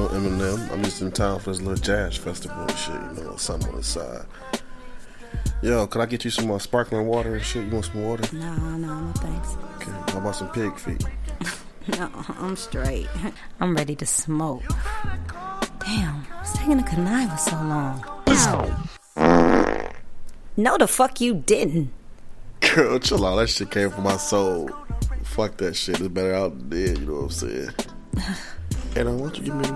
no Eminem. I'm just in town for this little jazz festival and shit, you know, something on the side. Yo, could I get you some sparkling water and shit? You want some water? No thanks. Okay, how about some pig feet? No, I'm straight. I'm ready to smoke. Damn, what's taking to connive so long? No, the fuck you didn't. Girl, chill out. That shit came from my soul. Fuck that shit. It's better out than dead, you know what I'm saying? And why don't you give me